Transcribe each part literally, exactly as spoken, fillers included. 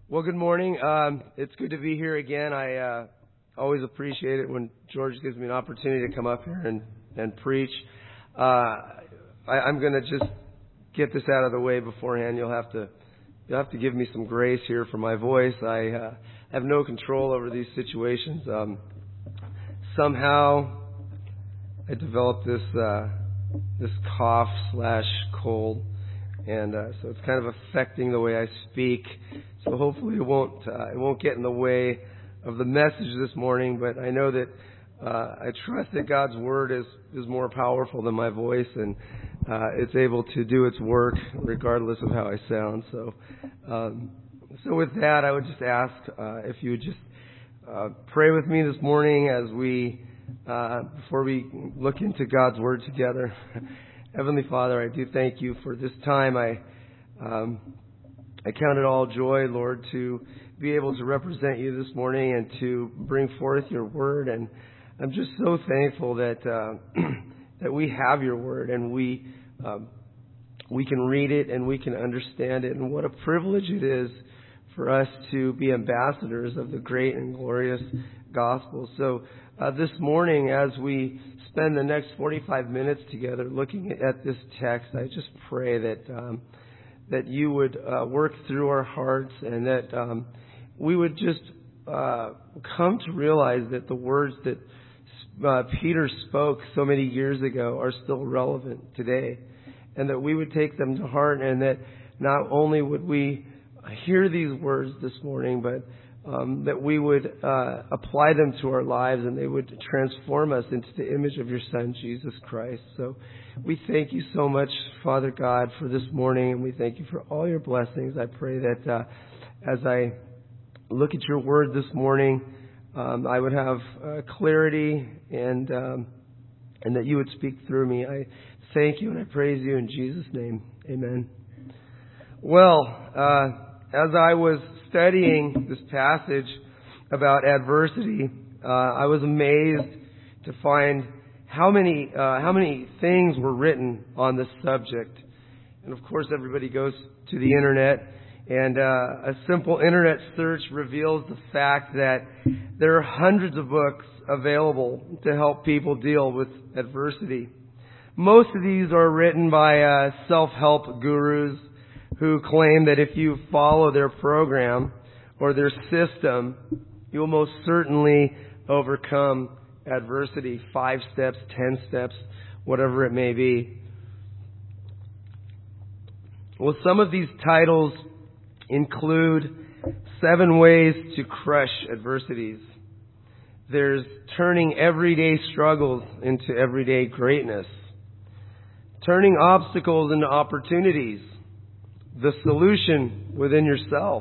Well, good morning. Um, it's good to be here again. I uh, always appreciate it when George gives me an opportunity to come up here and, and preach. Uh, I, I'm going to just get this out of the way beforehand. You'll have to you'll have to give me some grace here for my voice. I uh, have no control over these situations. Um, somehow, I developed this uh, this cough slash cold. And uh, so it's kind of affecting the way I speak. So hopefully it won't uh, it won't get in the way of the message this morning. But I know that uh, I trust that God's word is, is more powerful than my voice, and uh, it's able to do its work regardless of how I sound. So um, so with that, I would just ask uh, if you would just uh, pray with me this morning as we uh, before we look into God's word together. Heavenly Father, I do thank you for this time. I um, I count it all joy, Lord, to be able to represent you this morning and to bring forth your word. And I'm just so thankful that uh, that we have your word and we um, we can read it and we can understand it. And what a privilege it is for us to be ambassadors of the great and glorious gospel. So uh, this morning, as we spend the next forty-five minutes together looking at this text, I just pray that um, that you would uh, work through our hearts and that um, we would just uh, come to realize that the words that uh, Peter spoke so many years ago are still relevant today, and that we would take them to heart, and that not only would we hear these words this morning, but Um, that we would uh, apply them to our lives and they would transform us into the image of your Son, Jesus Christ. So we thank you so much, Father God, for this morning, and we thank you for all your blessings. I pray that uh, as I look at your word this morning, um, I would have uh, clarity and um, and that you would speak through me. I thank you and I praise you in Jesus' name. Amen. Well, uh, as I was studying this passage about adversity, uh, I was amazed to find how many uh, how many things were written on this subject. And of course, everybody goes to the internet, and uh, a simple internet search reveals the fact that there are hundreds of books available to help people deal with adversity. Most of these are written by uh, self-help gurus who claim that if you follow their program or their system, you will most certainly overcome adversity. Five steps, ten steps, whatever it may be. Well, some of these titles include seven ways to crush adversities. There's turning everyday struggles into everyday greatness. Turning obstacles into opportunities. The solution within yourself.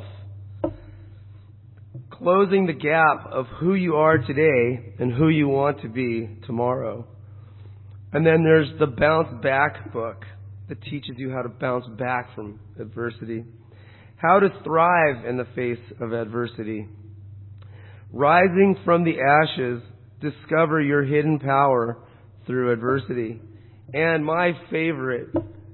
Closing the gap of who you are today and who you want to be tomorrow. And then there's the Bounce Back book that teaches you how to bounce back from adversity. How to thrive in the face of adversity. Rising from the ashes, discover your hidden power through adversity. And my favorite,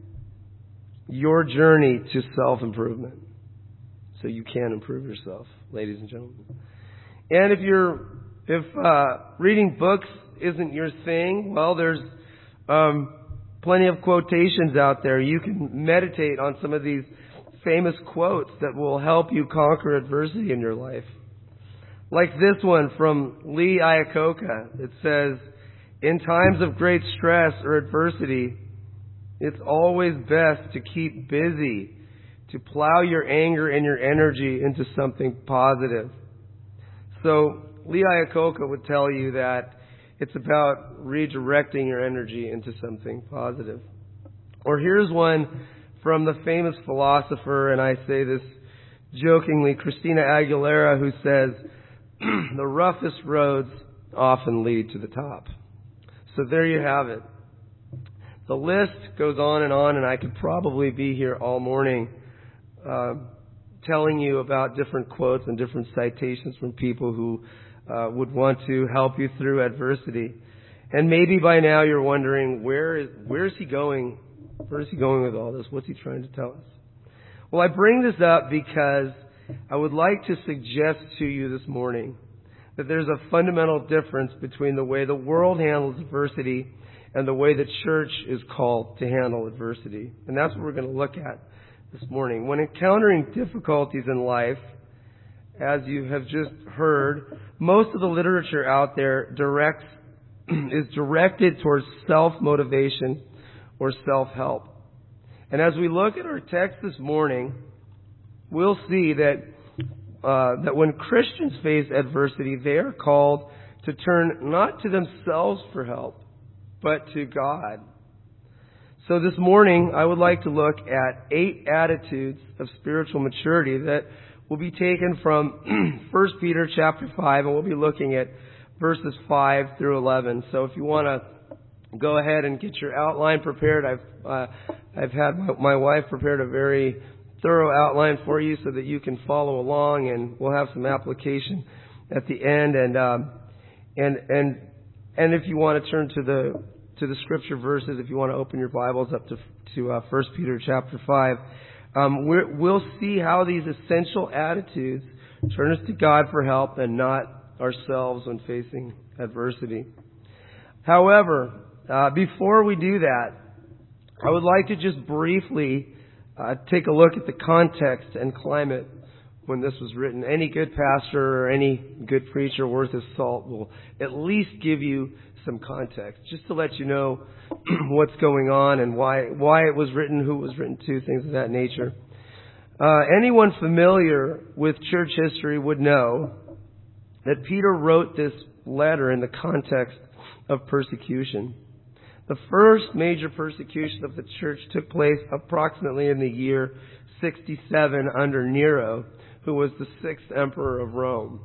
your journey to self-improvement, so you can improve yourself, ladies and gentlemen. And if you're, if uh, reading books isn't your thing, well, there's um, plenty of quotations out there. You can meditate on some of these famous quotes that will help you conquer adversity in your life. Like this one from Lee Iacocca. It says, "In times of great stress or adversity, it's always best to keep busy, to plow your anger and your energy into something positive." So Lee Iacocca would tell you that it's about redirecting your energy into something positive. Or here's one from the famous philosopher, and I say this jokingly, Christina Aguilera, who says, "The roughest roads often lead to the top." So there you have it. The list goes on and on, and I could probably be here all morning uh, telling you about different quotes and different citations from people who uh, would want to help you through adversity. And maybe by now you're wondering, where is where is he going? Where is he going with all this? What's he trying to tell us? Well, I bring this up because I would like to suggest to you this morning that there's a fundamental difference between the way the world handles adversity and the way the church is called to handle adversity. And that's what we're going to look at this morning. When encountering difficulties in life, as you have just heard, most of the literature out there directs is directed towards self-motivation or self-help. And as we look at our text this morning, we'll see that uh, that when Christians face adversity, they are called to turn not to themselves for help, but to God. So this morning, I would like to look at eight attitudes of spiritual maturity that will be taken from First Peter chapter five, and we'll be looking at verses five through eleven. So if you want to go ahead and get your outline prepared, I've uh, I've had my, my wife prepared a very thorough outline for you so that you can follow along, and we'll have some application at the end. And um, and and and if you want to turn to the to the scripture verses, if you want to open your Bibles up to to uh, First Peter chapter five, um, we're, we'll see how these essential attitudes turn us to God for help and not ourselves when facing adversity. However, uh, before we do that, I would like to just briefly uh, take a look at the context and climate when this was written. Any good pastor or any good preacher worth his salt will at least give you some context, just to let you know what's going on and why why it was written, who it was written to, things of that nature. Uh, anyone familiar with church history would know that Peter wrote this letter in the context of persecution. The first major persecution of the church took place approximately in the year sixty-seven under Nero, who was the sixth emperor of Rome.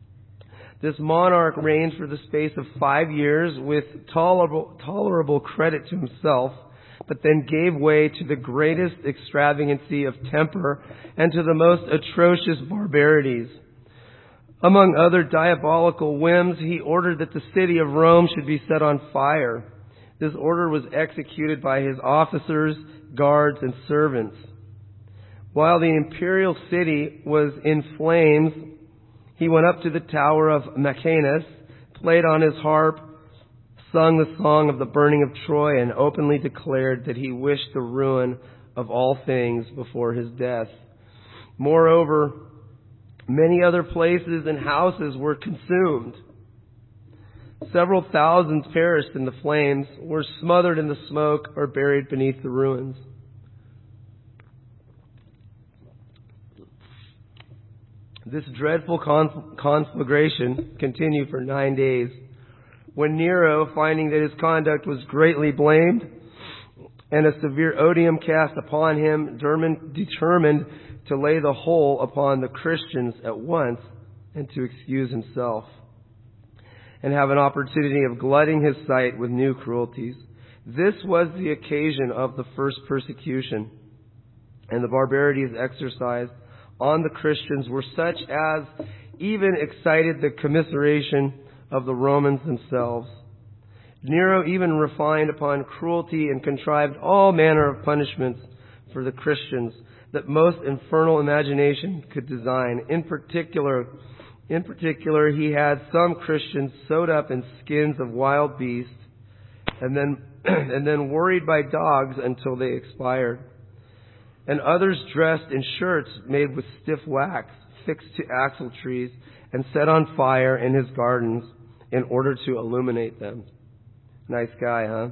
This monarch reigned for the space of five years with tolerable, tolerable credit to himself, but then gave way to the greatest extravagancy of temper and to the most atrocious barbarities. Among other diabolical whims, he ordered that the city of Rome should be set on fire. This order was executed by his officers, guards, and servants. While the imperial city was in flames, he went up to the tower of Machaerus, played on his harp, sung the song of the burning of Troy, and openly declared that he wished the ruin of all things before his death. Moreover, many other places and houses were consumed. Several thousands perished in the flames, were smothered in the smoke, or buried beneath the ruins. This dreadful conflagration continued for nine days. When Nero, finding that his conduct was greatly blamed and a severe odium cast upon him, determined to lay the whole upon the Christians at once and to excuse himself and have an opportunity of glutting his sight with new cruelties. This was the occasion of the first persecution, and the barbarities exercised on the Christians were such as even excited the commiseration of the Romans themselves. Nero even refined upon cruelty and contrived all manner of punishments for the Christians that most infernal imagination could design. In particular, in particular, he had some Christians sewed up in skins of wild beasts and then and then worried by dogs until they expired, and others dressed in shirts made with stiff wax, fixed to axle trees, and set on fire in his gardens in order to illuminate them. Nice guy, huh?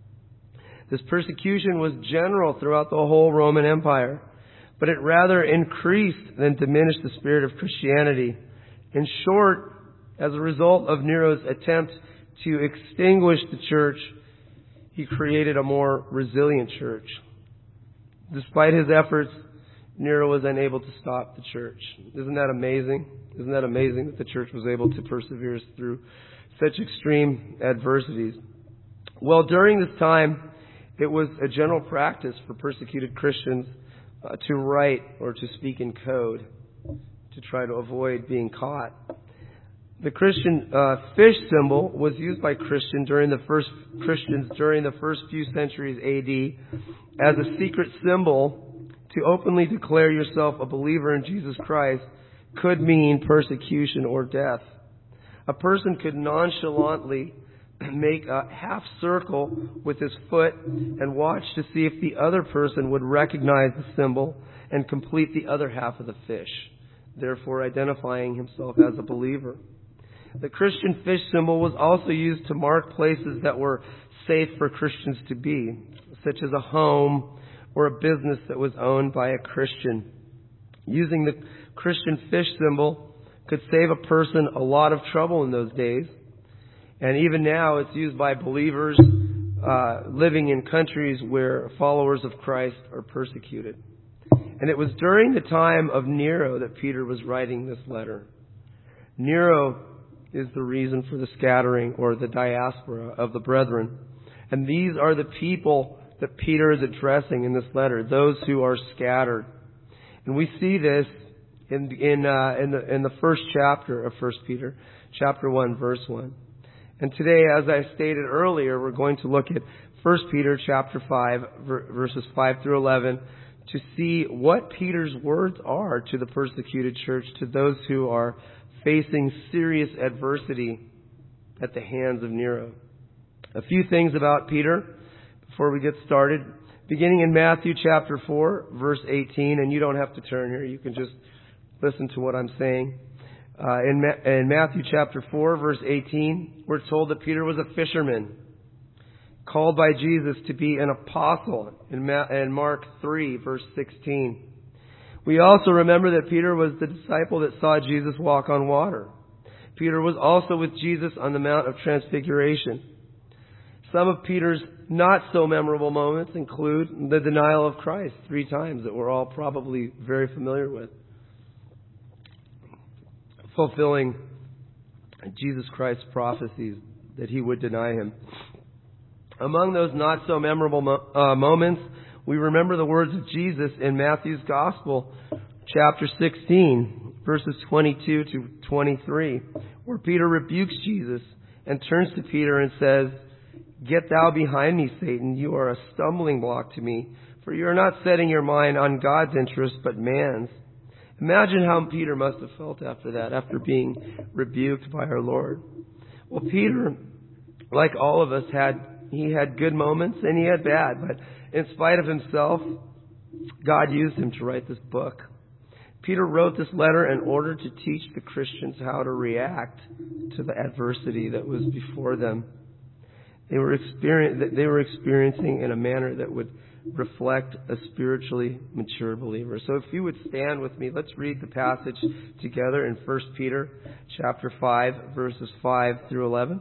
This persecution was general throughout the whole Roman Empire, but it rather increased than diminished the spirit of Christianity. In short, as a result of Nero's attempt to extinguish the church, he created a more resilient church. Despite his efforts, Nero was unable to stop the church. Isn't that amazing? Isn't that amazing that the church was able to persevere through such extreme adversities? Well, during this time, it was a general practice for persecuted Christians uh, to write or to speak in code to try to avoid being caught. The Christian uh, fish symbol was used by Christian during the first Christians during the first few centuries A D as a secret symbol to to openly declare yourself a believer in Jesus Christ could mean persecution or death. A person could nonchalantly make a half circle with his foot and watch to see if the other person would recognize the symbol and complete the other half of the fish, therefore identifying himself as a believer. The Christian fish symbol was also used to mark places that were safe for Christians to be, such as a home or a business that was owned by a Christian. Using the Christian fish symbol could save a person a lot of trouble in those days. And even now it's used by believers uh, living in countries where followers of Christ are persecuted. And it was during the time of Nero that Peter was writing this letter. Nero is the reason for the scattering or the diaspora of the brethren. And these are the people that Peter is addressing in this letter, those who are scattered. And we see this in in uh, in the in the first chapter of First Peter, chapter one, verse one. And today, as I stated earlier, we're going to look at First Peter chapter five, verses five through eleven, to see what Peter's words are to the persecuted church, to those who are facing serious adversity at the hands of Nero. A few things about Peter before we get started. Beginning in Matthew chapter four, verse eighteen, and you don't have to turn here, you can just listen to what I'm saying. Uh, in, Ma- in Matthew chapter four, verse eighteen, we're told that Peter was a fisherman, called by Jesus to be an apostle in, Ma- in Mark three, verse sixteen. We also remember that Peter was the disciple that saw Jesus walk on water. Peter was also with Jesus on the Mount of Transfiguration. Some of Peter's not so memorable moments include the denial of Christ three times that we're all probably very familiar with, fulfilling Jesus Christ's prophecies that he would deny him. Among those not so memorable mo- uh, moments, we remember the words of Jesus in Matthew's Gospel, chapter sixteen, verses twenty-two to twenty-three, where Peter rebukes Jesus and turns to Peter and says, "Get thou behind me, Satan, you are a stumbling block to me, for you are not setting your mind on God's interest, but man's." Imagine how Peter must have felt after that, after being rebuked by our Lord. Well, Peter, like all of us, had he had good moments and he had bad, but in spite of himself, God used him to write this book. Peter wrote this letter in order to teach the Christians how to react to the adversity that was before them. They were experience, they were experiencing in a manner that would reflect a spiritually mature believer. So if you would stand with me, let's read the passage together in First Peter chapter five, verses five through eleven.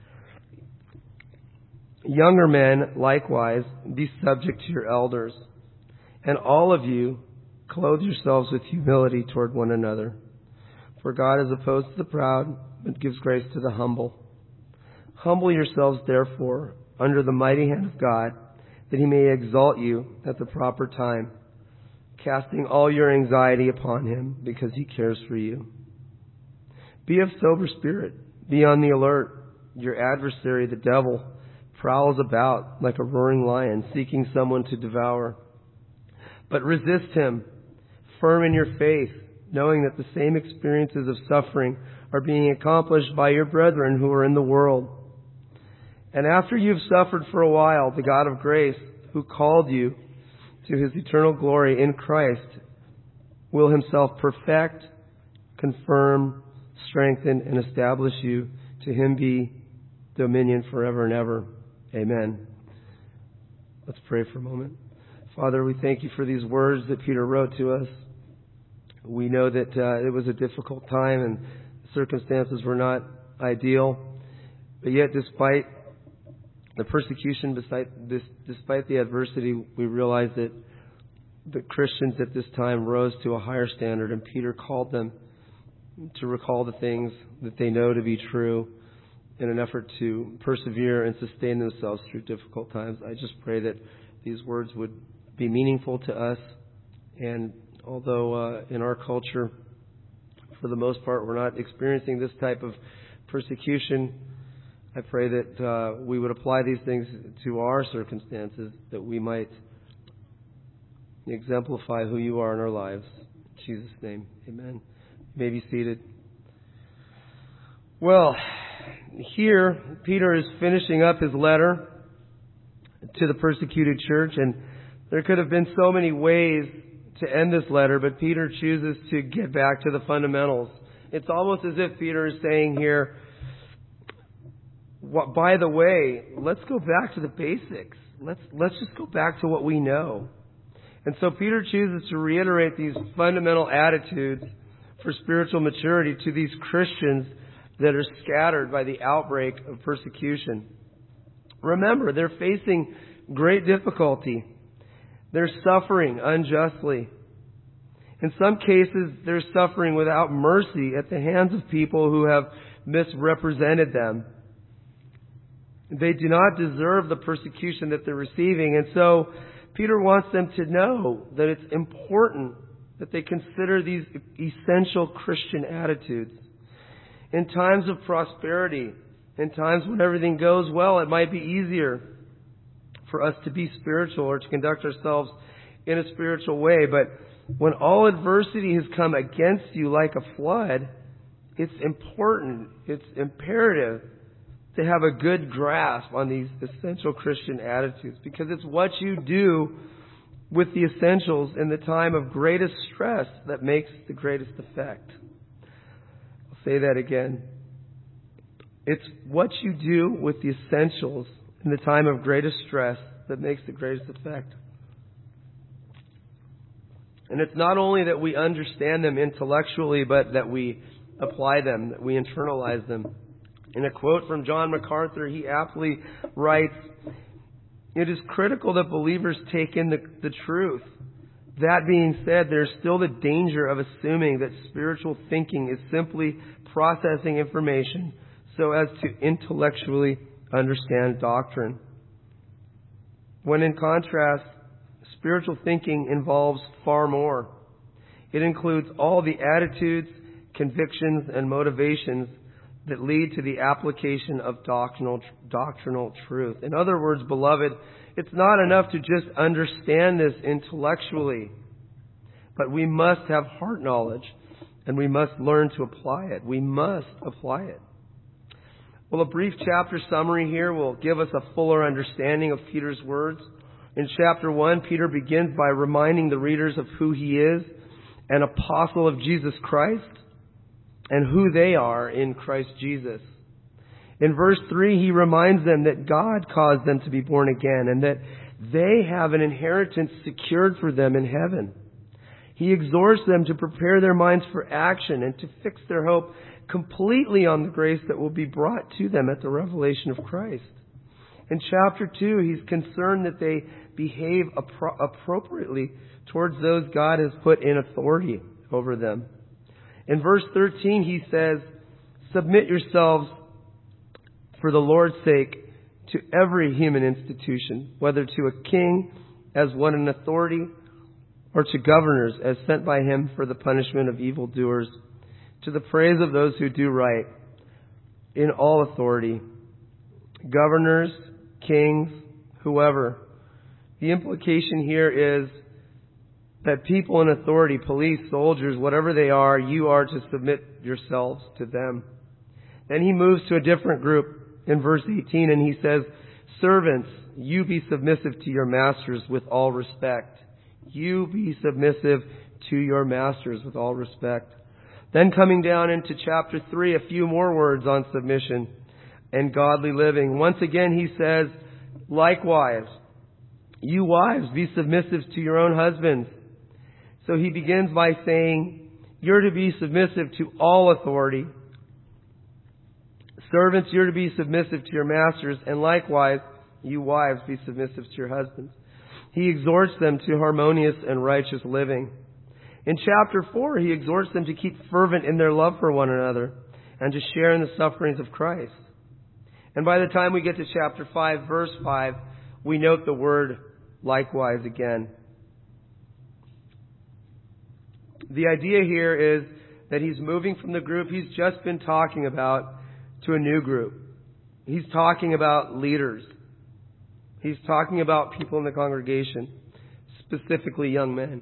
Younger men, likewise, be subject to your elders, and all of you clothe yourselves with humility toward one another. For God is opposed to the proud, but gives grace to the humble. Humble yourselves, therefore, under the mighty hand of God, that he may exalt you at the proper time, casting all your anxiety upon him, because he cares for you. Be of sober spirit. Be on the alert. Your adversary, the devil, prowls about like a roaring lion, seeking someone to devour. But resist him, firm in your faith, knowing that the same experiences of suffering are being accomplished by your brethren who are in the world. And after you've suffered for a while, the God of grace, who called you to his eternal glory in Christ, will himself perfect, confirm, strengthen, and establish you. To him be dominion forever and ever. Amen. Let's pray for a moment. Father, we thank you for these words that Peter wrote to us. We know that uh, it was a difficult time and circumstances were not ideal. But yet, despite the persecution, despite, this, despite the adversity, we realize that the Christians at this time rose to a higher standard, and Peter called them to recall the things that they know to be true in an effort to persevere and sustain themselves through difficult times. I just pray that these words would be meaningful to us. And although uh, in our culture, for the most part, we're not experiencing this type of persecution, I pray that uh, we would apply these things to our circumstances, that we might exemplify who you are in our lives. In Jesus' name, amen. You may be seated. Well, here Peter is finishing up his letter to the persecuted church, and there could have been so many ways to end this letter, but Peter chooses to get back to the fundamentals. It's almost as if Peter is saying here, well, by the way, let's go back to the basics. Let's let's just go back to what we know. And so Peter chooses to reiterate these fundamental attitudes for spiritual maturity to these Christians that are scattered by the outbreak of persecution. Remember, they're facing great difficulty. They're suffering unjustly. In some cases, they're suffering without mercy at the hands of people who have misrepresented them. They do not deserve the persecution that they're receiving. And so Peter wants them to know that it's important that they consider these essential Christian attitudes. In times of prosperity, in times when everything goes well, it might be easier for us to be spiritual or to conduct ourselves in a spiritual way. But when all adversity has come against you like a flood, it's important, it's imperative to have a good grasp on these essential Christian attitudes, because it's what you do with the essentials in the time of greatest stress that makes the greatest effect. I'll say that again. It's what you do with the essentials in the time of greatest stress that makes the greatest effect. And it's not only that we understand them intellectually, but that we apply them, that we internalize them. In a quote from John MacArthur, he aptly writes, "It is critical that believers take in the, the truth. That being said, there's still the danger of assuming that spiritual thinking is simply processing information so as to intellectually understand doctrine. When in contrast, spiritual thinking involves far more. It includes all the attitudes, convictions, and motivations that lead to the application of doctrinal, doctrinal truth." In other words, beloved, it's not enough to just understand this intellectually, but we must have heart knowledge, and we must learn to apply it. We must apply it. Well, a brief chapter summary here will give us a fuller understanding of Peter's words. In chapter one, Peter begins by reminding the readers of who he is, an apostle of Jesus Christ, and who they are in Christ Jesus. In verse three, he reminds them that God caused them to be born again and that they have an inheritance secured for them in heaven. He exhorts them to prepare their minds for action and to fix their hope completely on the grace that will be brought to them at the revelation of Christ. In chapter two, he's concerned that they behave appro- appropriately towards those God has put in authority over them. In verse thirteen, he says, "Submit yourselves for the Lord's sake to every human institution, whether to a king as one in authority or to governors as sent by him for the punishment of evildoers, to the praise of those who do right in all authority, governors, kings, whoever." The implication here is that people in authority, police, soldiers, whatever they are, you are to submit yourselves to them. Then he moves to a different group in verse eighteen, and he says, "Servants, you be submissive to your masters with all respect." You be submissive to your masters with all respect. Then coming down into chapter three, a few more words on submission and godly living. Once again, he says, "Likewise, you wives, be submissive to your own husbands." So he begins by saying, you're to be submissive to all authority. Servants, you're to be submissive to your masters, and likewise, you wives, be submissive to your husbands. He exhorts them to harmonious and righteous living. In chapter four, he exhorts them to keep fervent in their love for one another and to share in the sufferings of Christ. And by the time we get to chapter five, verse five, we note the word likewise again. The idea here is that he's moving from the group he's just been talking about to a new group. He's talking about leaders. He's talking about people in the congregation. specifically young men.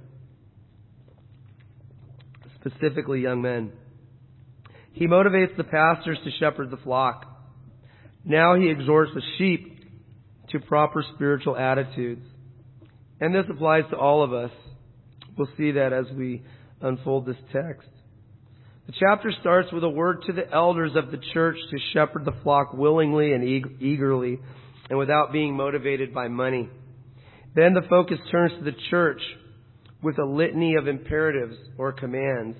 Specifically young men. He motivates the pastors to shepherd the flock. Now he exhorts the sheep to proper spiritual attitudes. And this applies to all of us. We'll see that as we unfold this text. The chapter starts with a word to the elders of the church to shepherd the flock willingly and eagerly and without being motivated by money. Then the focus turns to the church with a litany of imperatives or commands.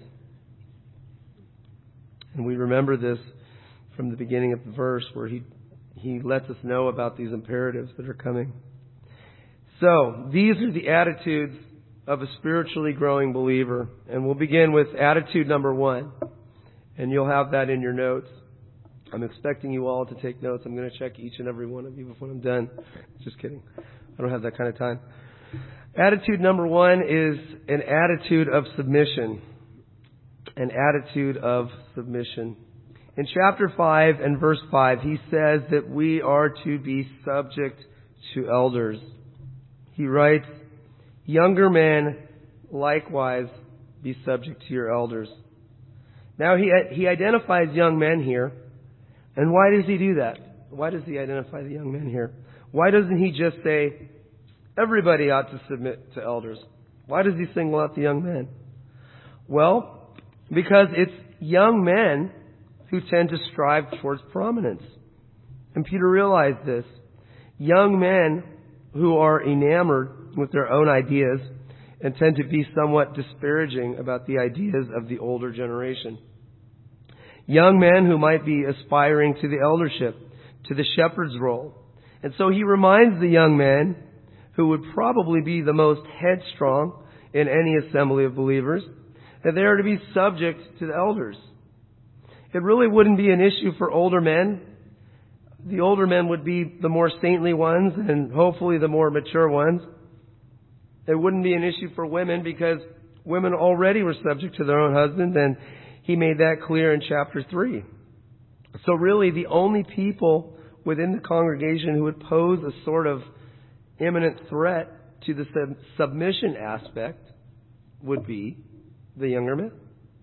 And we remember this from the beginning of the verse where he, he lets us know about these imperatives that are coming. So, these are the attitudes of a spiritually growing believer. And we'll begin with attitude number one. And you'll have that in your notes. I'm expecting you all to take notes. I'm going to check each and every one of you before I'm done. Just kidding. I don't have that kind of time. Attitude number one is an attitude of submission. An attitude of submission. In chapter five and verse five, he says that we are to be subject to elders. He writes, "Younger men, likewise, be subject to your elders." Now, he he identifies young men here. And why does he do that? Why does he identify the young men here? Why doesn't he just say, everybody ought to submit to elders? Why does he single out the young men? Well, because it's young men who tend to strive towards prominence. And Peter realized this. Young men who are enamored with their own ideas and tend to be somewhat disparaging about the ideas of the older generation. Young men who might be aspiring to the eldership, to the shepherd's role. And so he reminds the young men, who would probably be the most headstrong in any assembly of believers, that they are to be subject to the elders. It really wouldn't be an issue for older men. The older men would be the more saintly ones and hopefully the more mature ones. It wouldn't be an issue for women because women already were subject to their own husbands, and he made that clear in chapter three. So really the only people within the congregation who would pose a sort of imminent threat to the sub- submission aspect would be the younger men.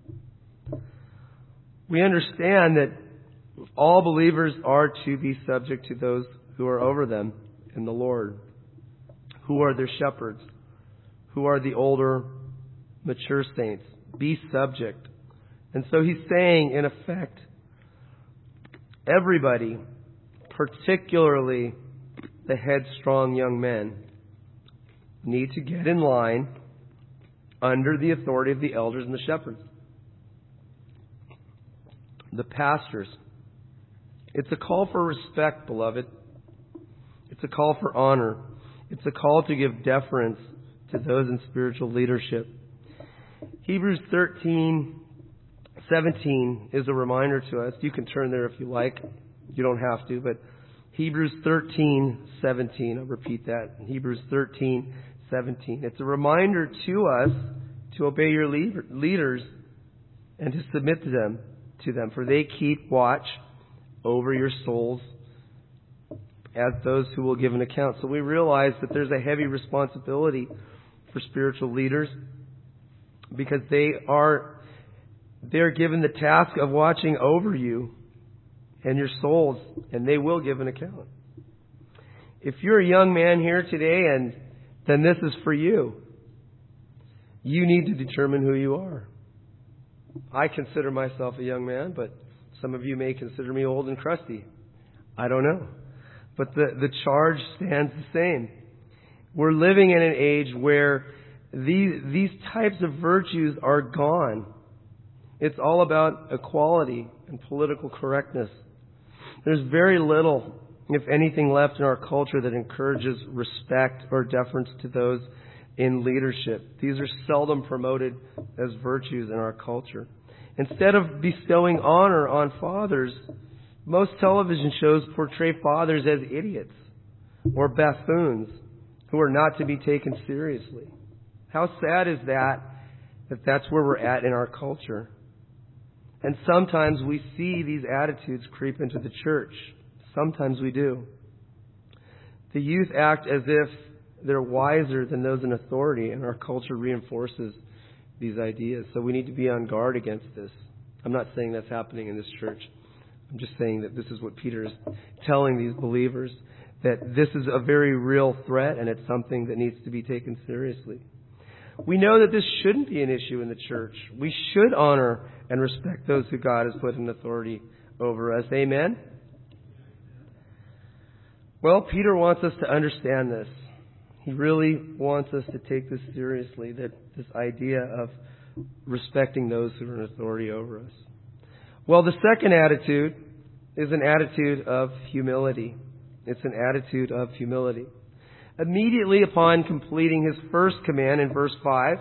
We understand that all believers are to be subject to those who are over them in the Lord, who are their shepherds, who are the older, mature saints. Be subject. And so he's saying, in effect, everybody, particularly the headstrong young men, need to get in line under the authority of the elders and the shepherds. The pastors. It's a call for respect, beloved. It's a call for honor. It's a call to give deference to those in spiritual leadership. Hebrews thirteen seventeen is a reminder to us. You can turn there if you like. You don't have to, but Hebrews thirteen seventeen. I'll repeat that. Hebrews thirteen seventeen. It's a reminder to us to obey your leaders and to submit to them, to them, for they keep watch over your souls as those who will give an account. So we realize that there's a heavy responsibility for spiritual leaders because they are they're given the task of watching over you and your souls, and they will give an account. If you're a young man here today, and then this is for you. You need to determine who you are. I consider myself a young man, but some of you may consider me old and crusty. I don't know. But the, the charge stands the same. We're living in an age where these, these types of virtues are gone. It's all about equality and political correctness. There's very little, if anything, left in our culture that encourages respect or deference to those in leadership. These are seldom promoted as virtues in our culture. Instead of bestowing honor on fathers, most television shows portray fathers as idiots or buffoons who are not to be taken seriously. How sad is that, that that's where we're at in our culture? And sometimes we see these attitudes creep into the church. Sometimes we do. The youth act as if they're wiser than those in authority, and our culture reinforces these ideas. So we need to be on guard against this. I'm not saying that's happening in this church. I'm just saying that this is what Peter is telling these believers, that this is a very real threat, and it's something that needs to be taken seriously. We know that this shouldn't be an issue in the church. We should honor and respect those who God has put in authority over us. Amen? Well, Peter wants us to understand this. He really wants us to take this seriously, that this idea of respecting those who are in authority over us. Well, the second attitude is an attitude of humility. It's an attitude of humility. Immediately upon completing his first command in verse five,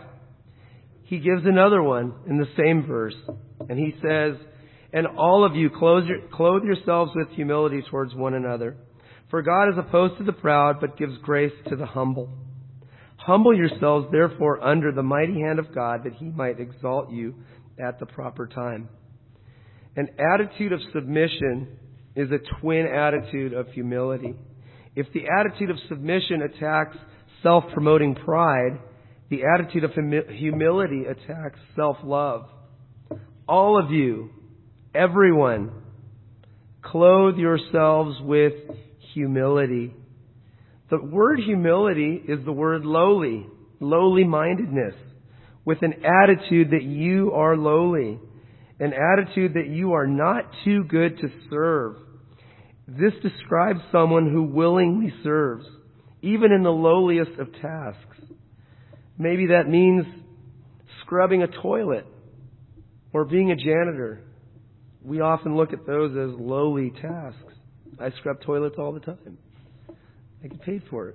he gives another one in the same verse. And he says, "And all of you clothe, your, clothe yourselves with humility towards one another. For God is opposed to the proud, but gives grace to the humble. Humble yourselves, therefore, under the mighty hand of God, that he might exalt you at the proper time." An attitude of submission is a twin attitude of humility. If the attitude of submission attacks self-promoting pride, the attitude of humi- humility attacks self-love. All of you, everyone, clothe yourselves with humility. The word humility is the word lowly, lowly-mindedness, with an attitude that you are lowly, an attitude that you are not too good to serve. This describes someone who willingly serves, even in the lowliest of tasks. Maybe that means scrubbing a toilet or being a janitor. We often look at those as lowly tasks. I scrub toilets all the time. I get paid for it.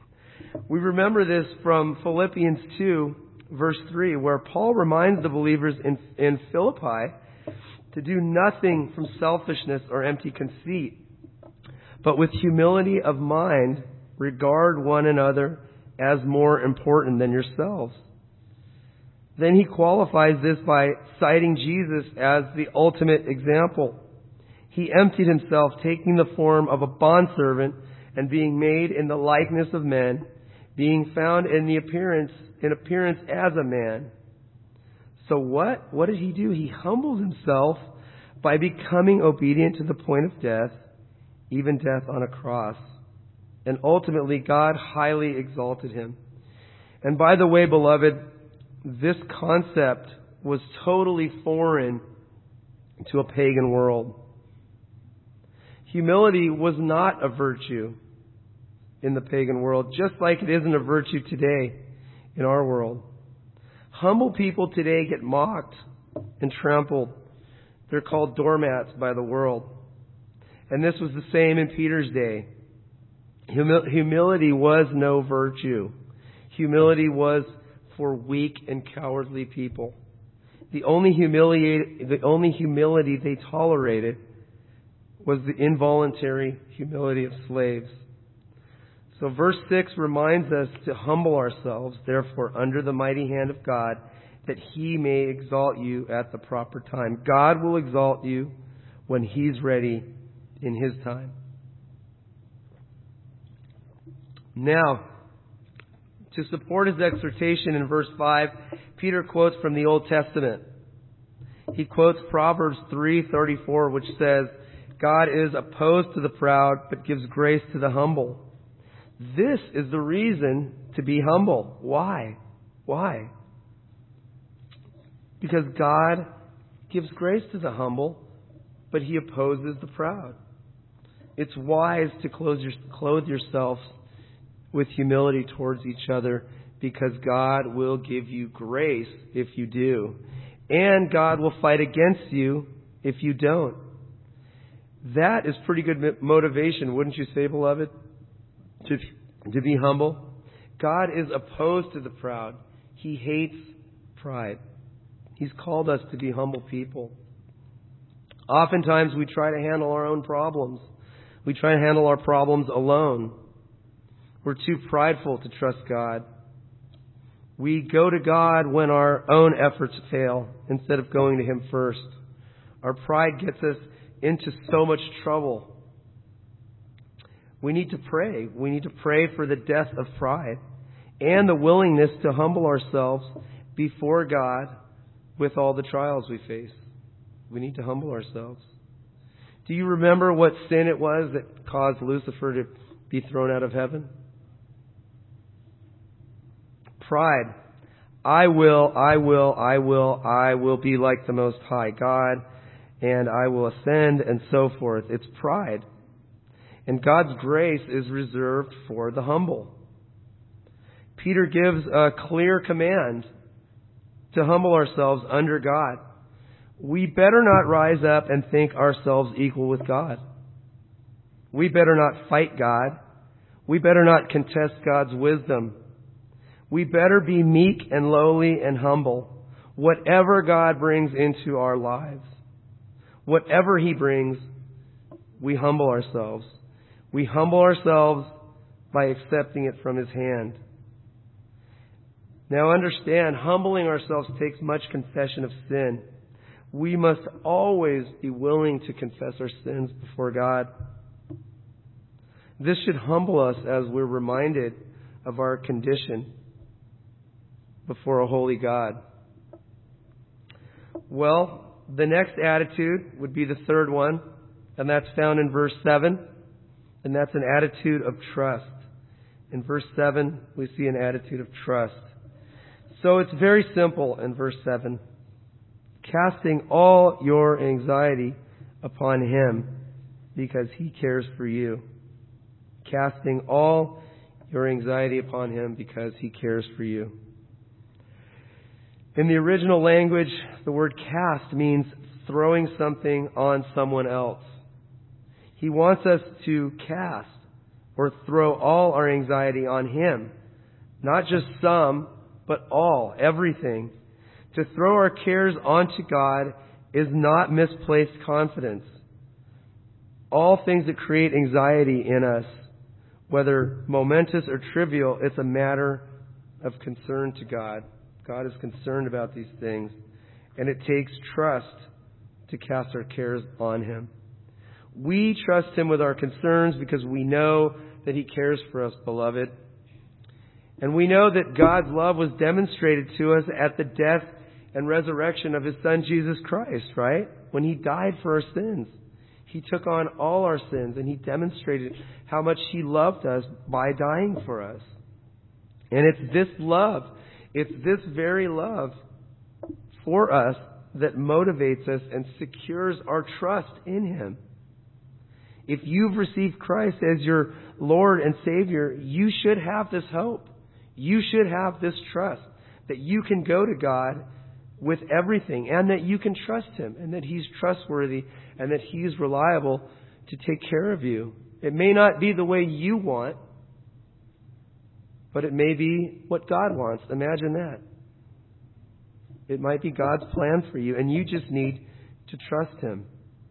We remember this from Philippians two, verse three, where Paul reminds the believers in, in Philippi to do nothing from selfishness or empty conceit, but with humility of mind, regard one another as more important than yourselves. Then he qualifies this by citing Jesus as the ultimate example. He emptied himself, taking the form of a bondservant and being made in the likeness of men, being found in the appearance, in appearance as a man. So what? What did he do? He humbled himself by becoming obedient to the point of death, even death on a cross. And ultimately, God highly exalted him. And by the way, beloved, this concept was totally foreign to a pagan world. Humility was not a virtue in the pagan world, just like it isn't a virtue today in our world. Humble people today get mocked and trampled. They're called doormats by the world. And this was the same in Peter's day. Humil- humility was no virtue. Humility was for weak and cowardly people. The only humiliate, the only humility they tolerated was the involuntary humility of slaves. So verse six reminds us to humble ourselves, therefore, under the mighty hand of God, that he may exalt you at the proper time. God will exalt you when he's ready in his time. Now, to support his exhortation in verse five, Peter quotes from the Old Testament. He quotes Proverbs three thirty-four, which says, "God is opposed to the proud, but gives grace to the humble." This is the reason to be humble. Why? Why? Because God gives grace to the humble, but he opposes the proud. It's wise to clothe, your, clothe yourselves with humility towards each other, because God will give you grace if you do. And God will fight against you if you don't. That is pretty good motivation, wouldn't you say, beloved? To, to be humble. God is opposed to the proud. He hates pride. He's called us to be humble people. Oftentimes we try to handle our own problems. We try to handle our problems alone. We're too prideful to trust God. We go to God when our own efforts fail instead of going to him first. Our pride gets us into so much trouble. We need to pray. We need to pray for the death of pride and the willingness to humble ourselves before God with all the trials we face. We need to humble ourselves. Do you remember what sin it was that caused Lucifer to be thrown out of heaven? Pride. I will, I will, I will, I will be like the Most High God, and I will ascend, and so forth. It's pride. And God's grace is reserved for the humble. Peter gives a clear command to humble ourselves under God. We better not rise up and think ourselves equal with God. We better not fight God. We better not contest God's wisdom. We better be meek and lowly and humble. Whatever God brings into our lives, whatever He brings, we humble ourselves. We humble ourselves by accepting it from His hand. Now understand, humbling ourselves takes much confession of sin. We must always be willing to confess our sins before God. This should humble us as we're reminded of our condition before a holy God. Well, the next attitude would be the third one, and that's found in verse seven, and that's an attitude of trust. In verse seven, we see an attitude of trust. So it's very simple in verse seven. Casting all your anxiety upon Him because He cares for you. Casting all your anxiety upon Him because He cares for you. In the original language, the word cast means throwing something on someone else. He wants us to cast or throw all our anxiety on Him. Not just some, but all, everything. To throw our cares onto God is not misplaced confidence. All things that create anxiety in us, whether momentous or trivial, it's a matter of concern to God. God is concerned about these things, and it takes trust to cast our cares on Him. We trust Him with our concerns because we know that He cares for us, beloved. And we know that God's love was demonstrated to us at the death and resurrection of His Son, Jesus Christ, right? When He died for our sins. He took on all our sins, and He demonstrated how much He loved us by dying for us. And it's this love, it's this very love for us that motivates us and secures our trust in Him. If you've received Christ as your Lord and Savior, you should have this hope. You should have this trust that you can go to God with everything, and that you can trust Him, and that He's trustworthy, and that He's reliable to take care of you. It may not be the way you want, but it may be what God wants. Imagine that. It might be God's plan for you, and you just need to trust Him.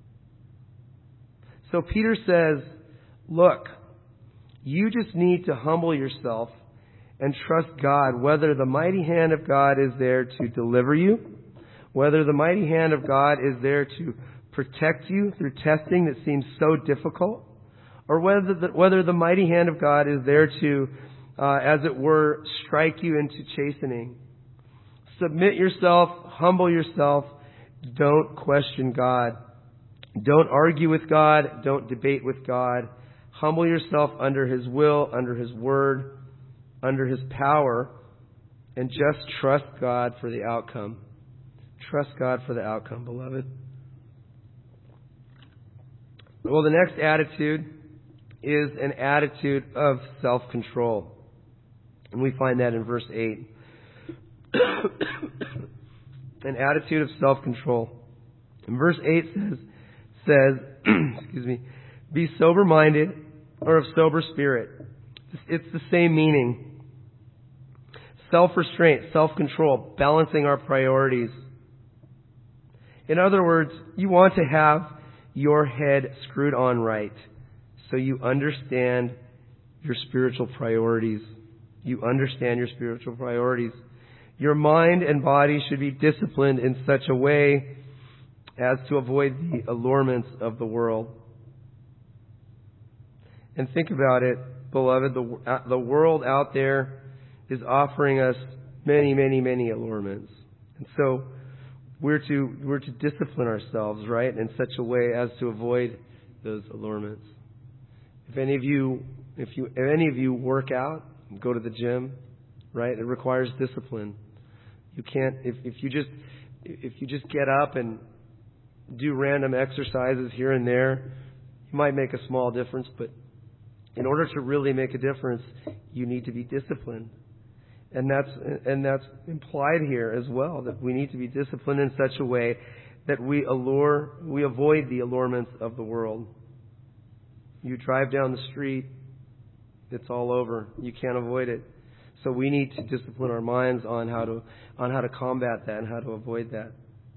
So Peter says, look, you just need to humble yourself and trust God, whether the mighty hand of God is there to deliver you, whether the mighty hand of God is there to protect you through testing that seems so difficult, or whether the, whether the mighty hand of God is there to, uh, as it were, strike you into chastening. Submit yourself, humble yourself, don't question God. Don't argue with God, don't debate with God. Humble yourself under His will, under His word, under His power, and just trust God for the outcome. Trust God for the outcome, beloved. Well, the next attitude is an attitude of self-control. And we find that in verse eight. An attitude of self-control. And verse eight says, says excuse me, be sober-minded or of sober spirit. It's the same meaning. Self-restraint, self-control, balancing our priorities. In other words, you want to have your head screwed on right so you understand your spiritual priorities. You understand your spiritual priorities. Your mind and body should be disciplined in such a way as to avoid the allurements of the world. And think about it, beloved, the, the world out there is offering us many, many, many allurements. And so we're to, we're to discipline ourselves, right, in such a way as to avoid those allurements. If any of you, if you, if any of you work out, go to the gym, right, it requires discipline. You can't, if, if you just, if you just get up and do random exercises here and there, you might make a small difference, but in order to really make a difference, you need to be disciplined. And that's, and that's implied here as well, that we need to be disciplined in such a way that we allure, we avoid the allurements of the world. You drive down the street, it's all over. You can't avoid it. So we need to discipline our minds on how to, on how to combat that and how to avoid that.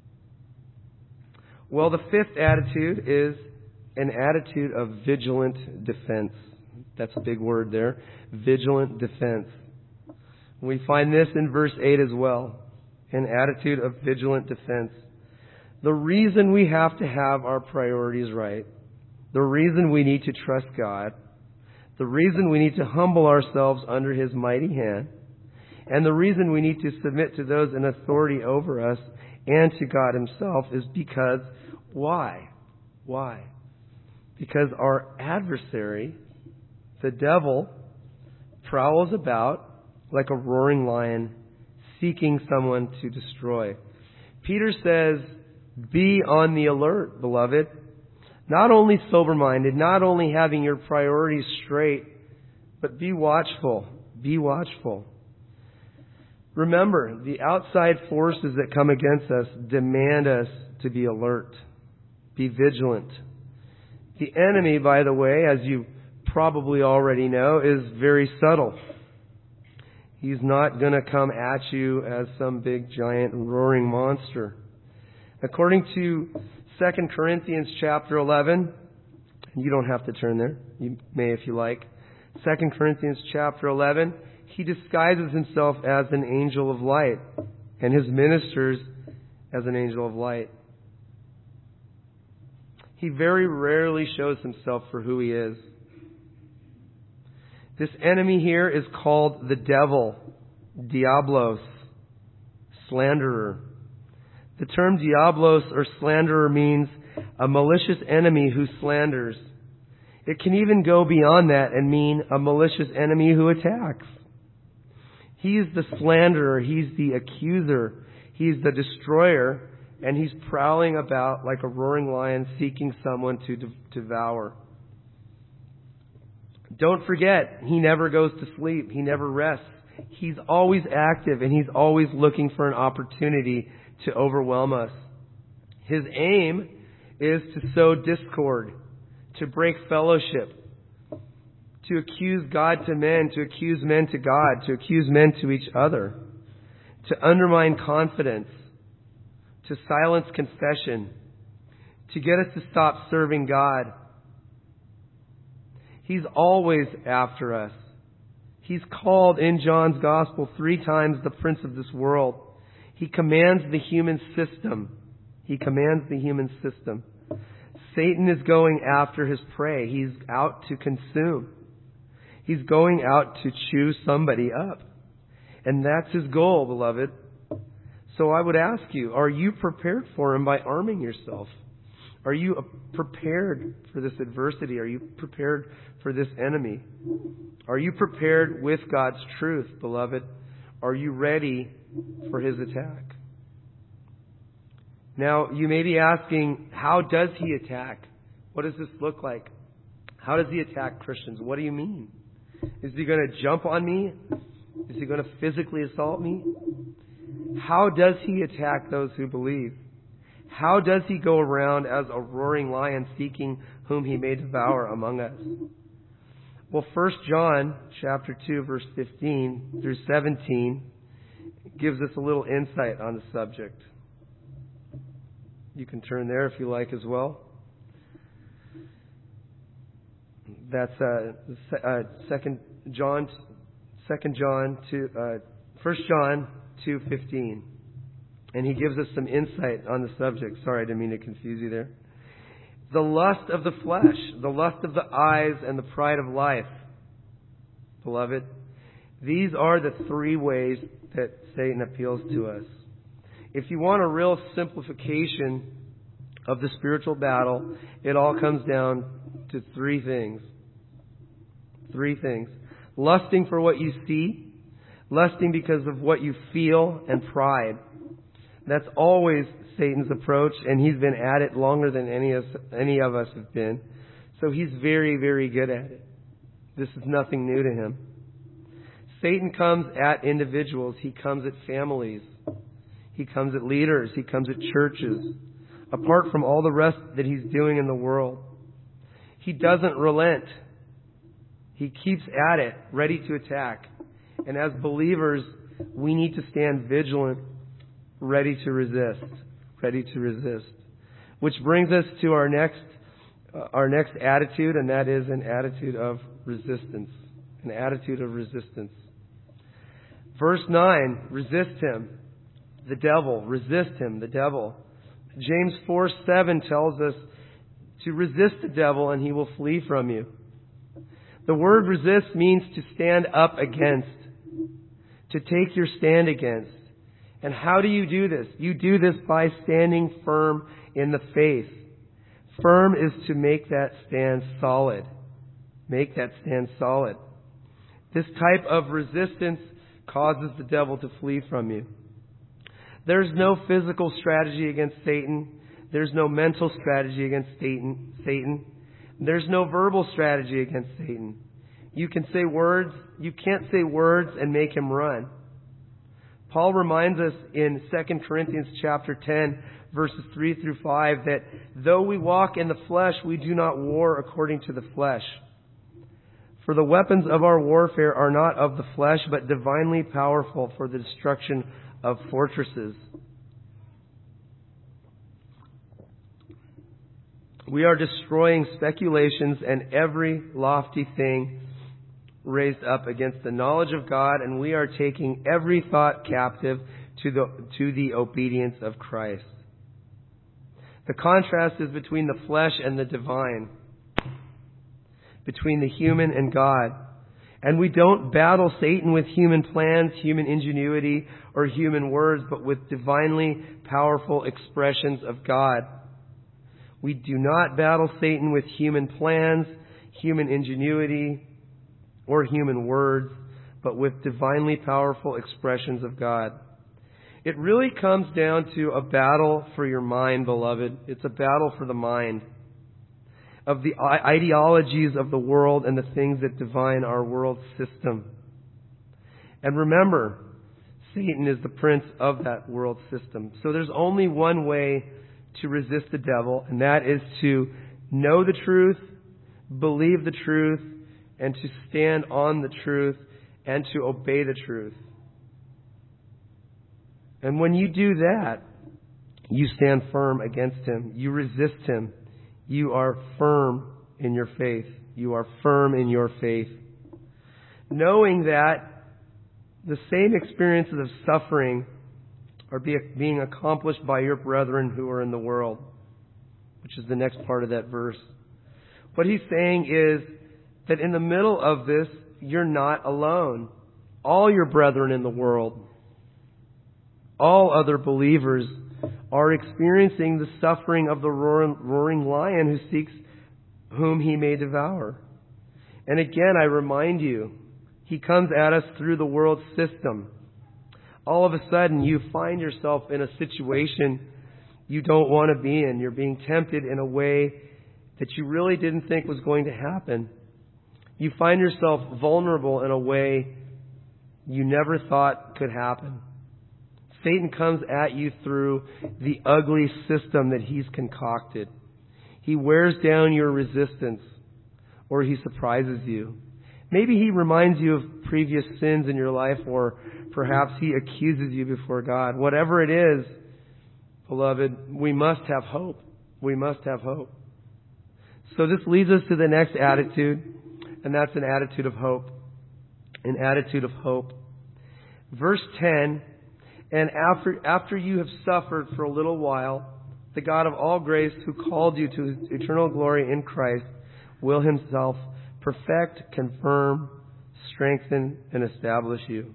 Well, the fifth attitude is an attitude of vigilant defense. That's a big word there. Vigilant defense. We find this in verse eight as well. An attitude of vigilant defense. The reason we have to have our priorities right, the reason we need to trust God, the reason we need to humble ourselves under His mighty hand, and the reason we need to submit to those in authority over us and to God Himself is because, why? Why? Because our adversary, the devil, prowls about like a roaring lion, seeking someone to destroy. Peter says, be on the alert, beloved. Not only sober-minded, not only having your priorities straight, but be watchful. Be watchful. Remember, the outside forces that come against us demand us to be alert. Be vigilant. The enemy, by the way, as you probably already know, is very subtle. He's not going to come at you as some big, giant, roaring monster. According to Second Corinthians chapter eleven, you don't have to turn there. You may if you like. Second Corinthians chapter eleven, he disguises himself as an angel of light and his ministers as an angel of light. He very rarely shows himself for who he is. This enemy here is called the devil, diablos, slanderer. The term diablos or slanderer means a malicious enemy who slanders. It can even go beyond that and mean a malicious enemy who attacks. He's the slanderer. He's the accuser. He's the destroyer. And he's prowling about like a roaring lion seeking someone to de- devour. Don't forget, he never goes to sleep. He never rests. He's always active and he's always looking for an opportunity to overwhelm us. His aim is to sow discord, to break fellowship, to accuse God to men, to accuse men to God, to accuse men to each other, to undermine confidence, to silence confession, to get us to stop serving God. He's always after us. He's called in John's Gospel three times the prince of this world. He commands the human system. He commands the human system. Satan is going after his prey. He's out to consume. He's going out to chew somebody up. And that's his goal, beloved. So I would ask you, are you prepared for him by arming yourself? Are you prepared for this adversity? Are you prepared for this enemy? Are you prepared with God's truth, beloved? Are you ready for his attack? Now, you may be asking, how does he attack? What does this look like? How does he attack Christians? What do you mean? Is he going to jump on me? Is he going to physically assault me? How does he attack those who believe? How does he go around as a roaring lion seeking whom he may devour among us? Well, First John chapter two, verse fifteen through seventeen gives us a little insight on the subject. You can turn there if you like as well. That's uh, uh, Second John, Second John two, uh, First John two fifteen. And he gives us some insight on the subject. Sorry, I didn't mean to confuse you there. the lust of the flesh, the lust of the eyes, and the pride of life. Beloved, these are the three ways that Satan appeals to us. If you want a real simplification of the spiritual battle, it all comes down to three things. Three things. Lusting for what you see, lusting because of what you feel, and pride. That's always Satan's approach, and he's been at it longer than any of, any of us have been. So he's very, very good at it. This is nothing new to him. Satan comes at individuals. He comes at families. He comes at leaders. He comes at churches. Apart from all the rest that he's doing in the world. He doesn't relent. He keeps at it, ready to attack. And as believers, we need to stand vigilant, ready to resist. Ready to resist. Which brings us to our next, uh, our next attitude, and that is an attitude of resistance. An attitude of resistance. Verse nine, resist him, the devil. Resist him, the devil. James four seven tells us to resist the devil and he will flee from you. The word resist means to stand up against, to take your stand against. And how do you do this? You do this by standing firm in the faith. Firm is to make that stand solid. Make that stand solid. This type of resistance causes the devil to flee from you. There's no physical strategy against Satan. There's no mental strategy against Satan. Satan. There's no verbal strategy against Satan. You can say words. You can't say words and make him run. Paul reminds us in Second Corinthians chapter ten, verses three through five, that though we walk in the flesh, we do not war according to the flesh. For the weapons of our warfare are not of the flesh, but divinely powerful for the destruction of fortresses. We are destroying speculations and every lofty thing raised up against the knowledge of God, and we are taking every thought captive to the, to the obedience of Christ. The contrast is between the flesh and the divine, between the human and God. And we don't battle Satan with human plans, human ingenuity, or human words, but with divinely powerful expressions of God. We do not battle Satan with human plans, human ingenuity, or human words, but with divinely powerful expressions of God. It really comes down to a battle for your mind, beloved. It's a battle for the mind, of the ideologies of the world and the things that define our world system. And remember, Satan is the prince of that world system. So there's only one way to resist the devil, and that is to know the truth, believe the truth, and to stand on the truth and to obey the truth. And when you do that, you stand firm against him. You resist him. You are firm in your faith. You are firm in your faith. Knowing that the same experiences of suffering are being accomplished by your brethren who are in the world, which is the next part of that verse. What he's saying is that in the middle of this, you're not alone. All your brethren in the world, all other believers are experiencing the suffering of the roaring, roaring lion who seeks whom he may devour. And again, I remind you, he comes at us through the world system. All of a sudden, you find yourself in a situation you don't want to be in. You're being tempted in a way that you really didn't think was going to happen. You find yourself vulnerable in a way you never thought could happen. Satan comes at you through the ugly system that he's concocted. He wears down your resistance, or he surprises you. Maybe he reminds you of previous sins in your life, or perhaps he accuses you before God. Whatever it is, beloved, we must have hope. We must have hope. So this leads us to the next attitude, and that's an attitude of hope. An attitude of hope. Verse ten, and after, after you have suffered for a little while, The God of all grace, who called you to his eternal glory in Christ, will himself perfect, confirm, strengthen, and establish you.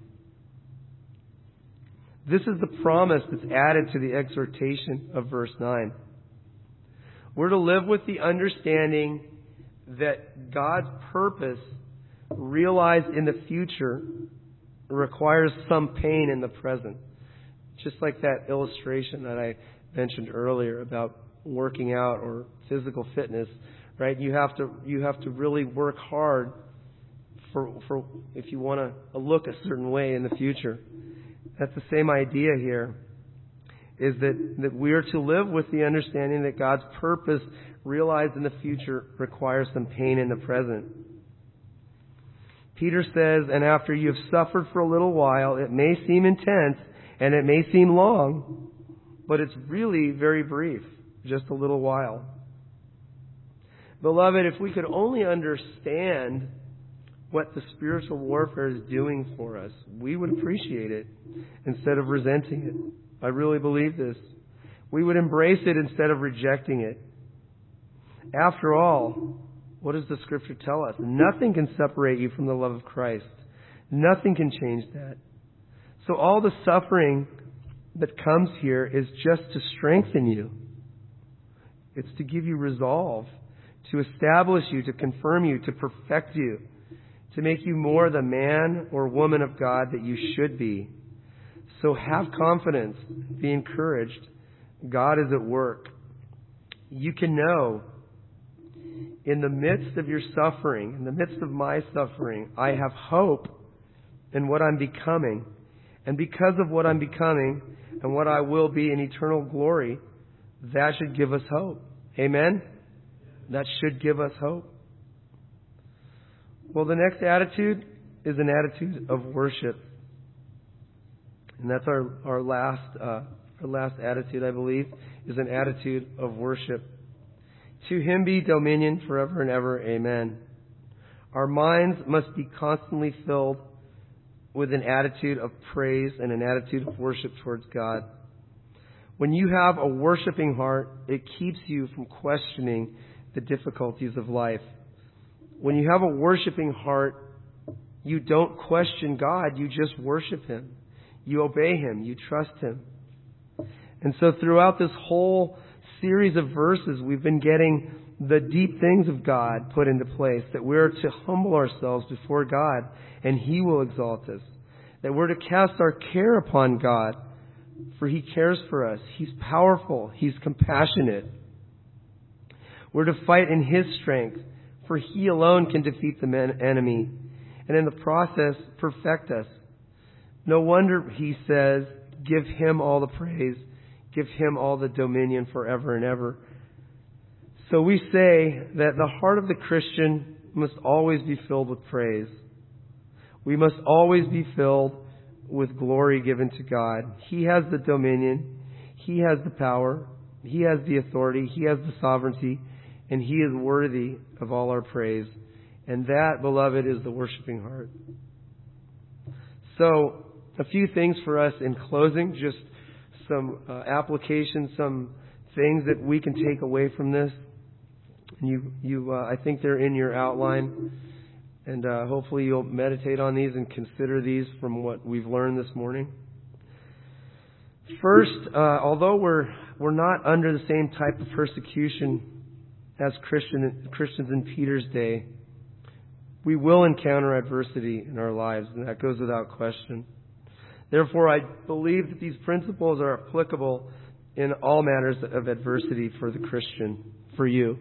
This is the promise that's added to the exhortation of verse nine. We're to live with the understanding that God's purpose realized in the future requires some pain in the present. Just like that illustration that I mentioned earlier about working out or physical fitness, right? You have to you have to really work hard for for if you want to look a certain way in the future. That's the same idea here, is that, that we are to live with the understanding that God's purpose realized in the future requires some pain in the present. Peter says, and after you have suffered for a little while, it may seem intense and it may seem long, but it's really very brief, just a little while. Beloved, if we could only understand what the spiritual warfare is doing for us, we would appreciate it instead of resenting it. I really believe this. We would embrace it instead of rejecting it. After all, what does the Scripture tell us? Nothing can separate you from the love of Christ. Nothing can change that. So all the suffering that comes here is just to strengthen you. It's to give you resolve, to establish you, to confirm you, to perfect you, to make you more the man or woman of God that you should be. So have confidence, be encouraged. God is at work. You can know, in the midst of your suffering, in the midst of my suffering, I have hope in what I'm becoming. And because of what I'm becoming and what I will be in eternal glory, that should give us hope. Amen? That should give us hope. Well, the next attitude is an attitude of worship. And that's our, our last uh, our last attitude, I believe, is an attitude of worship. To him be dominion forever and ever. Amen. Our minds must be constantly filled with an attitude of praise and an attitude of worship towards God. When you have a worshiping heart, it keeps you from questioning the difficulties of life. When you have a worshiping heart, you don't question God, you just worship Him. You obey Him, you trust Him. And so throughout this whole series of verses, we've been getting the deep things of God put into place, that we're to humble ourselves before God and He will exalt us. That we're to cast our care upon God, for He cares for us. He's powerful. He's compassionate. We're to fight in His strength, for He alone can defeat the enemy, and in the process, perfect us. No wonder He says, give Him all the praise, give Him all the dominion forever and ever. So we say that the heart of the Christian must always be filled with praise. We must always be filled with glory given to God. He has the dominion. He has the power. He has the authority. He has the sovereignty. And He is worthy of all our praise. And that, beloved, is the worshiping heart. So, a few things for us in closing. Just some uh, applications, some things that we can take away from this. And you, you, uh, I think they're in your outline. And uh, hopefully you'll meditate on these and consider these from what we've learned this morning. First, uh, although we're we're not under the same type of persecution as Christian, Christians in Peter's day, we will encounter adversity in our lives, and that goes without question. Therefore, I believe that these principles are applicable in all matters of adversity for the Christian, for you.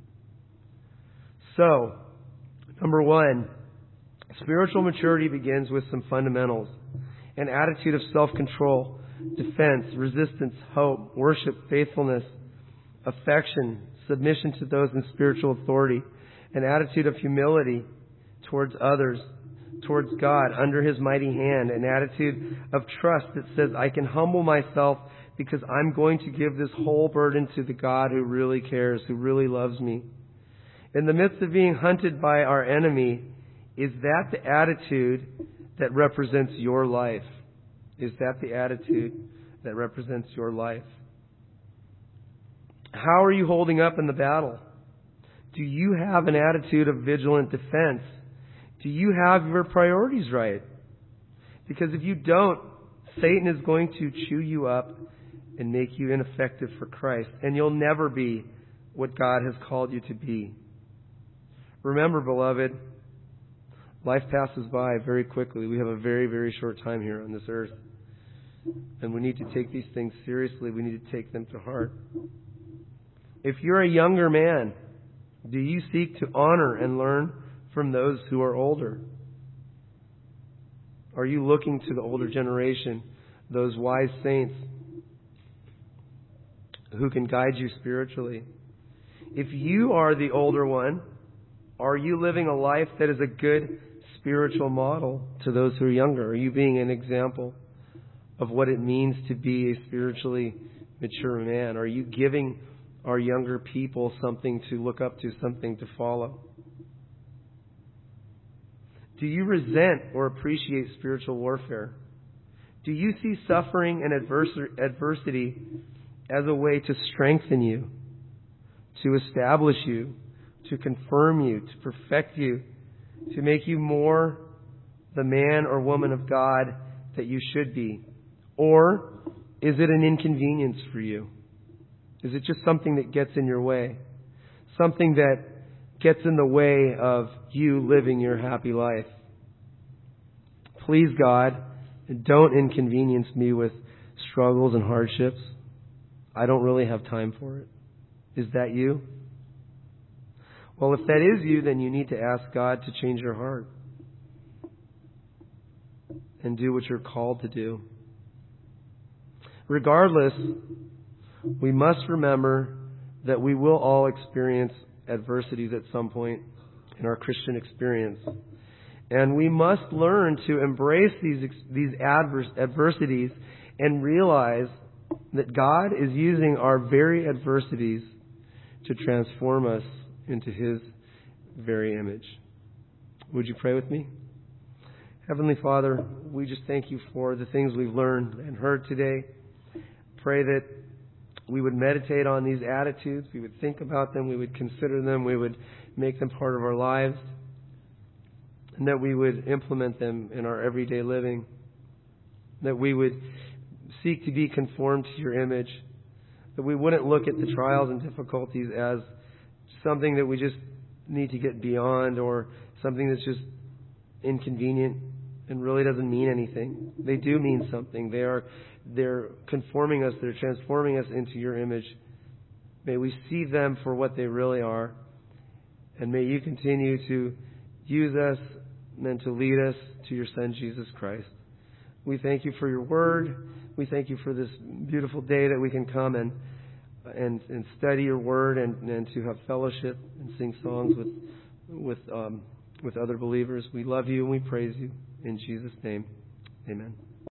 So, number one, spiritual maturity begins with some fundamentals. An attitude of self-control, defense, resistance, hope, worship, faithfulness, affection, submission to those in spiritual authority, an attitude of humility towards others, towards God, under His mighty hand, an attitude of trust that says, I can humble myself because I'm going to give this whole burden to the God who really cares, who really loves me. In the midst of being hunted by our enemy, is that the attitude that represents your life? Is that the attitude that represents your life? How are you holding up in the battle? Do you have an attitude of vigilant defense? Do you have your priorities right? Because if you don't, Satan is going to chew you up and make you ineffective for Christ. And you'll never be what God has called you to be. Remember, beloved, life passes by very quickly. We have a very, very short time here on this earth. And we need to take these things seriously. We need to take them to heart. If you're a younger man, do you seek to honor and learn from those who are older? Are you looking to the older generation, those wise saints who can guide you spiritually? If you are the older one, are you living a life that is a good spiritual model to those who are younger? Are you being an example of what it means to be a spiritually mature man? Are you giving our younger people something to look up to, something to follow? Do you resent or appreciate spiritual warfare? Do you see suffering and adversity as a way to strengthen you, to establish you, to confirm you, to perfect you, to make you more the man or woman of God that you should be? Or is it an inconvenience for you? Is it just something that gets in your way? Something that gets in the way of you living your happy life? Please, God, don't inconvenience me with struggles and hardships. I don't really have time for it. Is that you? Well, if that is you, then you need to ask God to change your heart and do what you're called to do. Regardless, we must remember that we will all experience adversities at some point in our Christian experience. And we must learn to embrace these these adverse adversities and realize that God is using our very adversities to transform us into His very image. Would you pray with me? Heavenly Father, we just thank you for the things we've learned and heard today. Pray that we would meditate on these attitudes, we would think about them, we would consider them, we would make them part of our lives, and that we would implement them in our everyday living, that we would seek to be conformed to your image, that we wouldn't look at the trials and difficulties as something that we just need to get beyond or something that's just inconvenient and really doesn't mean anything. They do mean something. They are they're conforming us, they're transforming us into your image. May we see them for what they really are, and may you continue to use us and to lead us to your Son, Jesus Christ. We thank you for your word. We thank you for this beautiful day that we can come and and, and study your word and, and to have fellowship and sing songs with with um, with other believers. We love you and we praise you. In Jesus' name, amen.